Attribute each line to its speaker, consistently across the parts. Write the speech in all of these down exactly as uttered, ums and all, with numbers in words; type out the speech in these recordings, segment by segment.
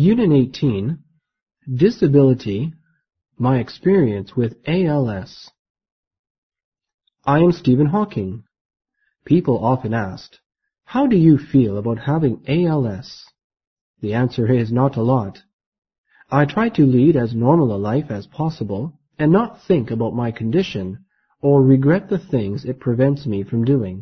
Speaker 1: Unit eighteen, Disability, My Experience with A L S. I am Stephen Hawking. People often ask, how do you feel about having A L S? The answer is not a lot. I try to lead as normal a life as possible and not think about my condition or regret the things it prevents me from doing.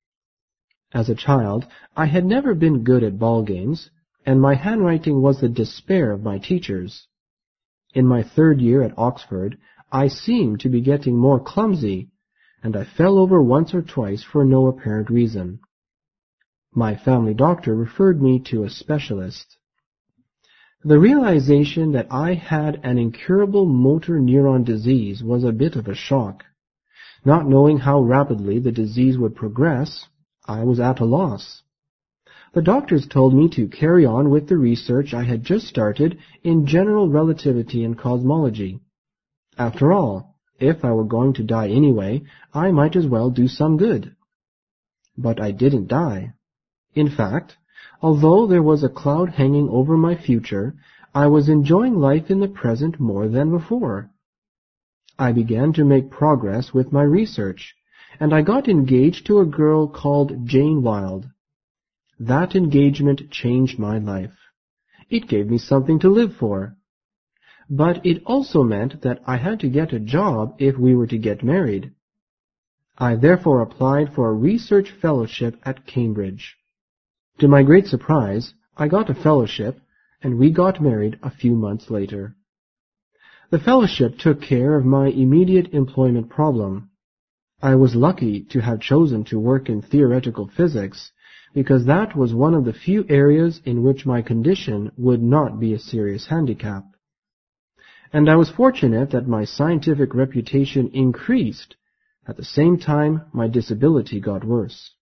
Speaker 1: As a child, I had never been good at ball games, and my handwriting was the despair of my teachers. In my third year at Oxford, I seemed to be getting more clumsy, and I fell over once or twice for no apparent reason. My family doctor referred me to a specialist. The realization that I had an incurable motor neuron disease was a bit of a shock. Not knowing how rapidly the disease would progress, I was at a loss. The doctors told me to carry on with the research I had just started in general relativity and cosmology. After all, if I were going to die anyway, I might as well do some good. But I didn't die. In fact, although there was a cloud hanging over my future, I was enjoying life in the present more than before. I began to make progress with my research, and I got engaged to a girl called Jane Wilde. That engagement changed my life. It gave me something to live for. But it also meant that I had to get a job if we were to get married. I therefore applied for a research fellowship at Cambridge. To my great surprise, I got a fellowship, and we got married a few months later. The fellowship took care of my immediate employment problem. I was lucky to have chosen to work in theoretical physics, because that was one of the few areas in which my condition would not be a serious handicap. And I was fortunate that my scientific reputation increased. At the same time, my disability got worse.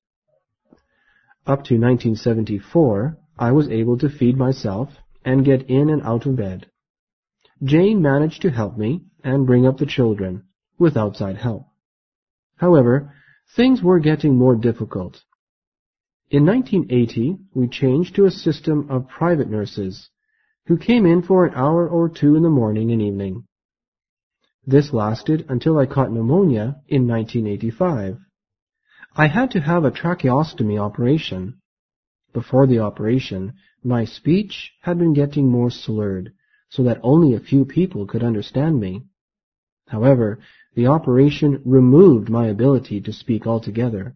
Speaker 1: Up to nineteen seventy-four, I was able to feed myself and get in and out of bed. Jane managed to help me and bring up the children, with outside help. However, things were getting more difficult. In nineteen eighty, we changed to a system of private nurses, who came in for an hour or two in the morning and evening. This lasted until I caught pneumonia in nineteen eighty-five. I had to have a tracheostomy operation. Before the operation, my speech had been getting more slurred, so that only a few people could understand me. However, the operation removed my ability to speak altogether.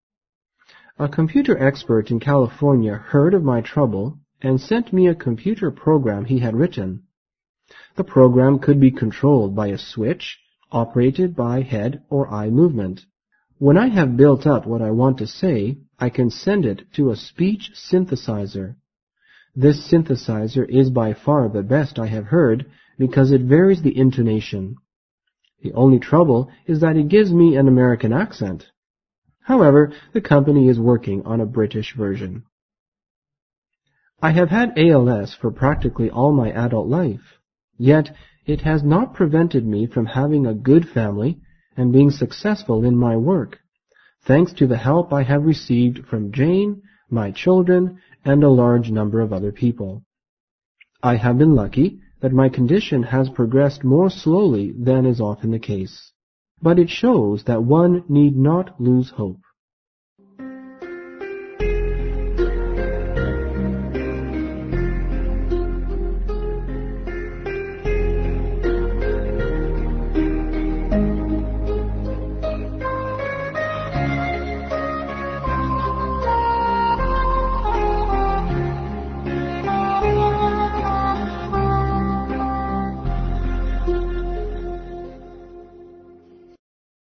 Speaker 1: A computer expert in California heard of my trouble and sent me a computer program he had written. The program could be controlled by a switch, operated by head or eye movement. When I have built up what I want to say, I can send it to a speech synthesizer. This synthesizer is by far the best I have heard because it varies the intonation. The only trouble is that it gives me an American accent. However, the company is working on a British version. I have had A L S for practically all my adult life, yet it has not prevented me from having a good family and being successful in my work, thanks to the help I have received from Jane, my children, and a large number of other people. I have been lucky that my condition has progressed more slowly than is often the case, but it shows that one need not lose hope.